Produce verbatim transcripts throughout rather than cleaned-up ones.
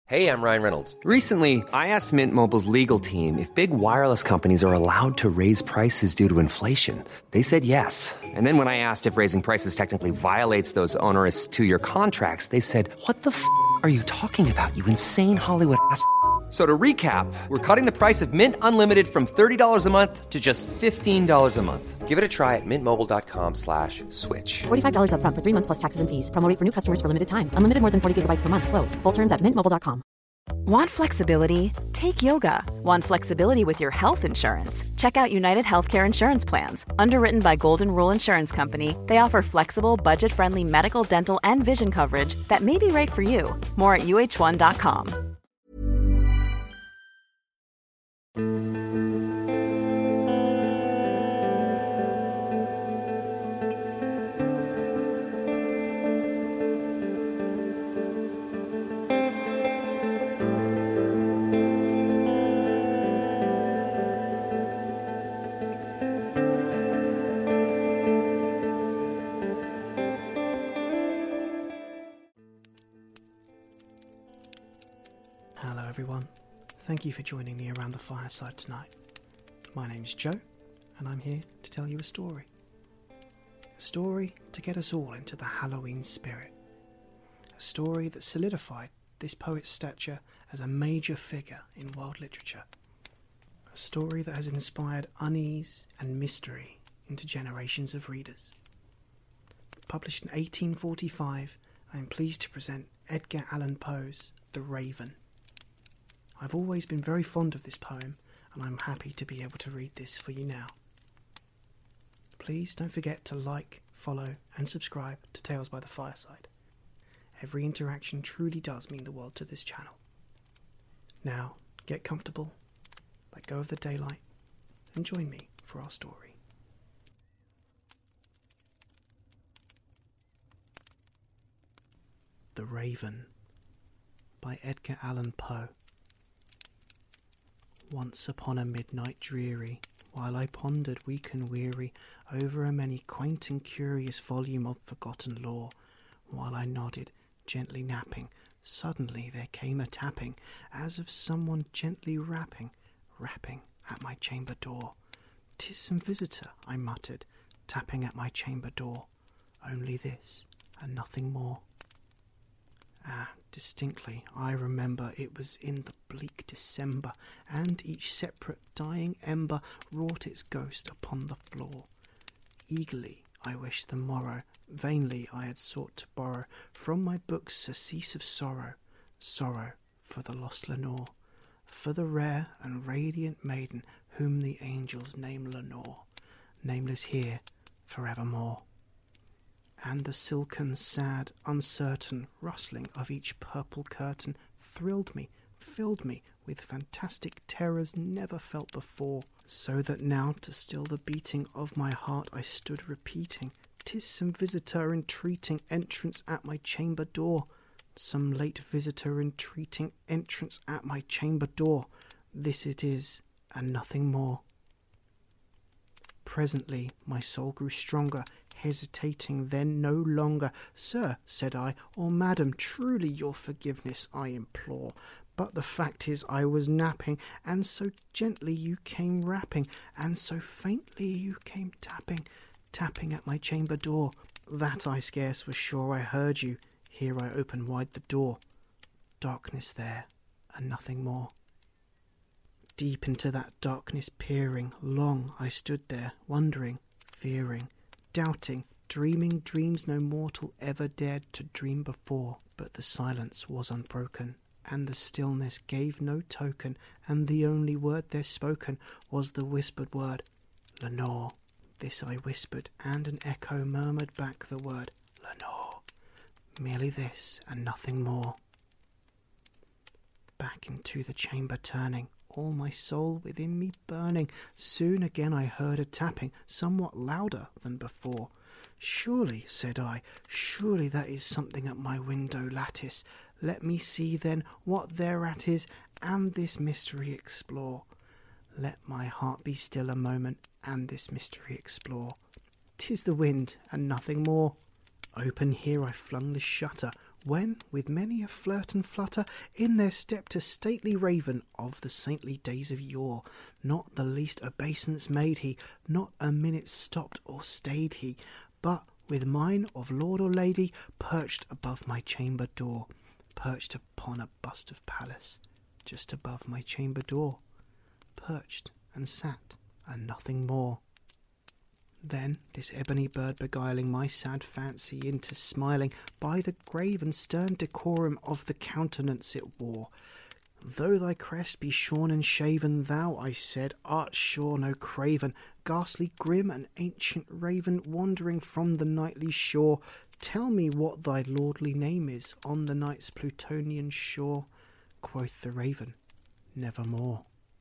Hey, I'm Ryan Reynolds. Recently, I asked Mint Mobile's legal team if big wireless companies are allowed to raise prices due to inflation. They said yes. And then when I asked if raising prices technically violates those onerous two-year contracts, they said, what the f*** are you talking about, you insane Hollywood ass f- So to recap, we're cutting the price of Mint Unlimited from thirty dollars a month to just fifteen dollars a month. Give it a try at mintmobile.com slash switch. forty-five dollars up front for three months plus taxes and fees. Promo rate for new customers for limited time. Unlimited more than forty gigabytes per month. Slows full terms at mint mobile dot com. Want flexibility? Take yoga. Want flexibility with your health insurance? Check out United Healthcare Insurance Plans. Underwritten by Golden Rule Insurance Company, they offer flexible, budget-friendly medical, dental, and vision coverage that may be right for you. More at U H one dot com. Hello everyone, thank you for joining me around the fireside tonight. My name's Joe, and I'm here to tell you a story. A story to get us all into the Halloween spirit. A story that solidified this poet's stature as a major figure in world literature. A story that has inspired unease and mystery into generations of readers. Published in eighteen forty-five, I am pleased to present Edgar Allan Poe's The Raven. I've always been very fond of this poem, and I'm happy to be able to read this for you now. Please don't forget to like, follow, and subscribe to Tales by the Fireside. Every interaction truly does mean the world to this channel. Now, get comfortable, let go of the daylight, and join me for our story. The Raven by Edgar Allan Poe. Once upon a midnight dreary, while I pondered weak and weary over a many quaint and curious volume of forgotten lore, while I nodded, gently napping, suddenly there came a tapping, as of someone gently rapping, rapping at my chamber door. "'Tis some visitor," I muttered, tapping at my chamber door. Only this, and nothing more. Ah, distinctly I remember it was in the bleak December, and each separate dying ember wrought its ghost upon the floor. Eagerly I wished the morrow, vainly I had sought to borrow from my books surcease of sorrow, sorrow for the lost Lenore, for the rare and radiant maiden whom the angels name Lenore, nameless here forevermore. And the silken, sad, uncertain rustling of each purple curtain thrilled me, filled me with fantastic terrors never felt before, so that now to still the beating of my heart I stood repeating, "'Tis some visitor entreating entrance at my chamber door, some late visitor entreating entrance at my chamber door. This it is, and nothing more." Presently my soul grew stronger, hesitating then no longer. "Sir," said I, "or madam, truly your forgiveness I implore. But the fact is I was napping, and so gently you came rapping, and so faintly you came tapping, tapping at my chamber door, that I scarce was sure I heard you. Here I opened wide the door. Darkness there, and nothing more." Deep into that darkness peering, long I stood there, wondering, fearing, doubting, dreaming dreams no mortal ever dared to dream before. But the silence was unbroken, and the stillness gave no token, and the only word there spoken was the whispered word, "Lenore." This I whispered, and an echo murmured back the word, "Lenore." Merely this, and nothing more. Back into the chamber turning, all my soul within me burning, soon again I heard a tapping, somewhat louder than before. "Surely," said I, "surely that is something at my window lattice. Let me see then what thereat is, and this mystery explore. Let my heart be still a moment, and this mystery explore. 'Tis the wind, and nothing more." Open here I flung the shutter, when, with many a flirt and flutter, in there stepped a stately raven of the saintly days of yore. Not the least obeisance made he, not a minute stopped or stayed he, but with mine of lord or lady perched above my chamber door, perched upon a bust of Pallas, just above my chamber door, perched and sat, and nothing more. Then this ebony bird beguiling my sad fancy into smiling by the grave and stern decorum of the countenance it wore. Though thy crest be shorn and shaven, thou, I said, art sure no craven, ghastly grim and ancient raven, wandering from the nightly shore. Tell me what thy lordly name is on the night's Plutonian shore. Quoth the raven, nevermore.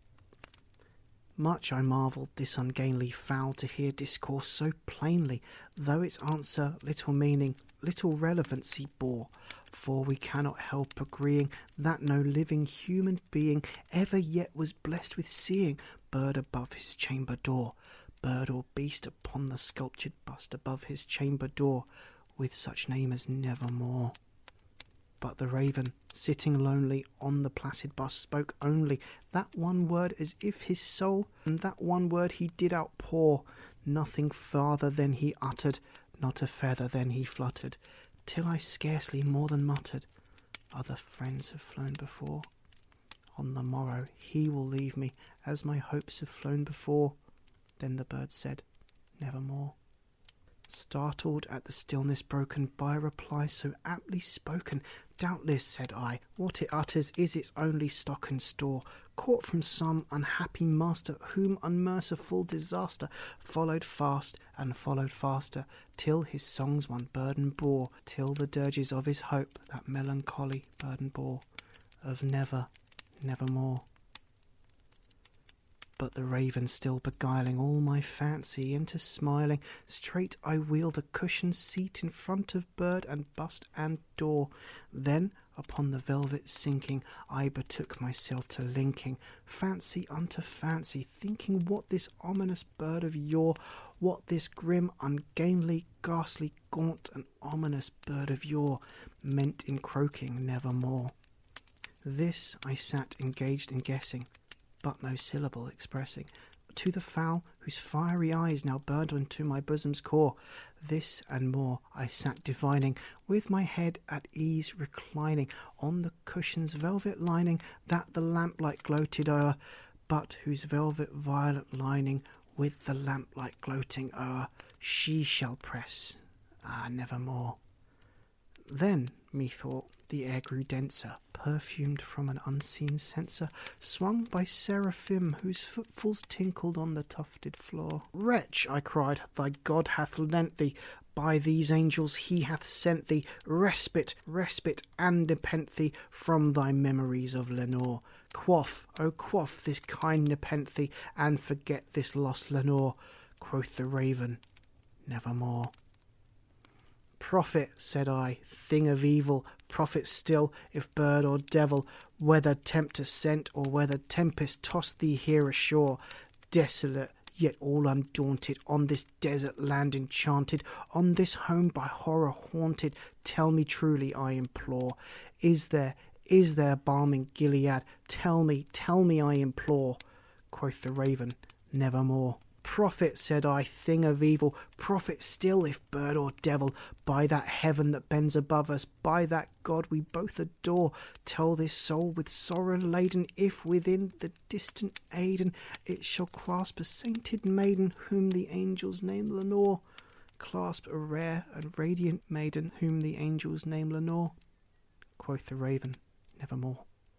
Much I marvelled this ungainly fowl to hear discourse so plainly, though its answer little meaning, little relevancy bore. For we cannot help agreeing that no living human being ever yet was blessed with seeing bird above his chamber door, bird or beast upon the sculptured bust above his chamber door, with such name as nevermore. But the raven, sitting lonely on the placid bust, spoke only that one word as if his soul, and that one word he did outpour. Nothing farther than he uttered, not a feather than he fluttered, till I scarcely more than muttered, other friends have flown before. On the morrow he will leave me, as my hopes have flown before. Then the bird said, nevermore. Startled at the stillness broken by a reply so aptly spoken, doubtless, said I, what it utters is its only stock and store, caught from some unhappy master, whom unmerciful disaster followed fast and followed faster, till his songs one burden bore, till the dirges of his hope that melancholy burden bore, of never, nevermore. But the raven still beguiling all my fancy into smiling, straight I wheeled a cushioned seat in front of bird and bust and door. Then, upon the velvet sinking, I betook myself to linking fancy unto fancy, thinking what this ominous bird of yore, what this grim, ungainly, ghastly, gaunt, and ominous bird of yore meant in croaking nevermore. This I sat engaged in guessing, but no syllable expressing, to the fowl whose fiery eyes now burned into my bosom's core. This and more I sat divining, with my head at ease reclining on the cushion's velvet lining that the lamplight gloated o'er, but whose velvet violet lining with the lamplight gloating o'er she shall press, ah, nevermore. Then, methought, the air grew denser, perfumed from an unseen censer, swung by seraphim whose footfalls tinkled on the tufted floor. Wretch, I cried, thy God hath lent thee, by these angels he hath sent thee, respite, respite, and nepenthe from thy memories of Lenore. Quaff, oh quaff this kind nepenthe, and forget this lost Lenore. Quoth the raven, nevermore. Prophet, said I, thing of evil, prophet still, if bird or devil, whether tempter sent or whether tempest tossed thee here ashore, desolate, yet all undaunted, on this desert land enchanted, on this home by horror haunted, tell me truly, I implore, is there, is there balm in Gilead? Tell me, tell me, I implore. Quoth the raven, nevermore. Prophet, said I, thing of evil, prophet still, if bird or devil, by that heaven that bends above us, by that God we both adore, tell this soul with sorrow laden, if within the distant Aidenn it shall clasp a sainted maiden, whom the angels name Lenore, clasp a rare and radiant maiden, whom the angels name Lenore. Quoth the raven, nevermore.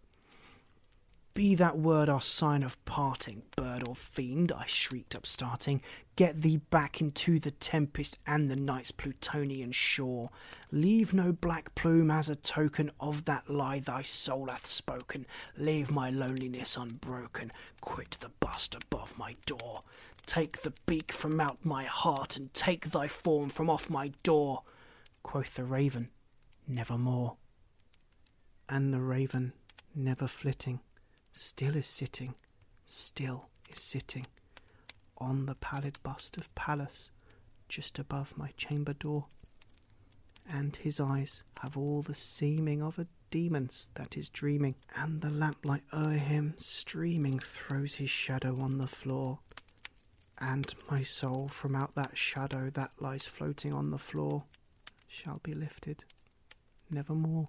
Be that word our sign of parting, bird or fiend, I shrieked upstarting. Get thee back into the tempest and the night's Plutonian shore. Leave no black plume as a token of that lie thy soul hath spoken. Leave my loneliness unbroken. Quit the bust above my door. Take the beak from out my heart, and take thy form from off my door. Quoth the raven, nevermore. And the raven, never flitting, still is sitting, still is sitting, on the pallid bust of Pallas, just above my chamber door. and his eyes have all the seeming of a demon's that is dreaming, and the lamplight o'er him streaming throws his shadow on the floor, and my soul from out that shadow that lies floating on the floor shall be lifted nevermore.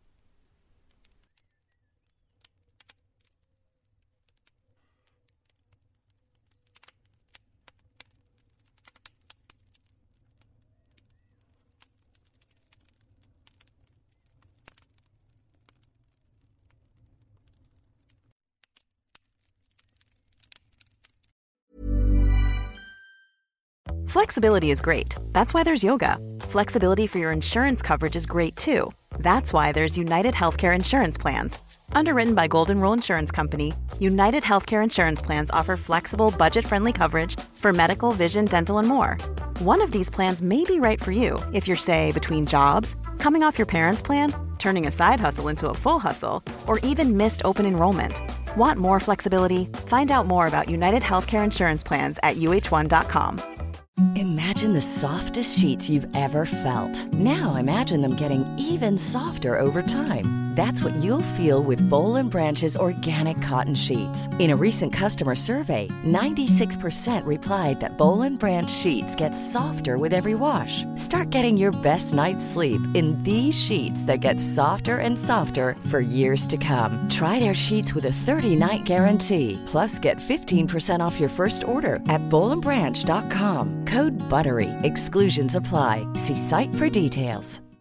Flexibility is great. That's why there's yoga. Flexibility for your insurance coverage is great too. That's why there's United Healthcare Insurance Plans. Underwritten by Golden Rule Insurance Company, United Healthcare Insurance Plans offer flexible, budget-friendly coverage for medical, vision, dental, and more. One of these plans may be right for you if you're, say, between jobs, coming off your parents' plan, turning a side hustle into a full hustle, or even missed open enrollment. Want more flexibility? Find out more about United Healthcare Insurance Plans at U H one dot com. Imagine the softest sheets you've ever felt. Now imagine them getting even softer over time. That's what you'll feel with Boll and Branch's organic cotton sheets. In a recent customer survey, ninety-six percent replied that Boll and Branch sheets get softer with every wash. Start getting your best night's sleep in these sheets that get softer and softer for years to come. Try their sheets with a thirty-night guarantee. Plus, get fifteen percent off your first order at boll and branch dot com. Code BUTTERY. Exclusions apply. See site for details.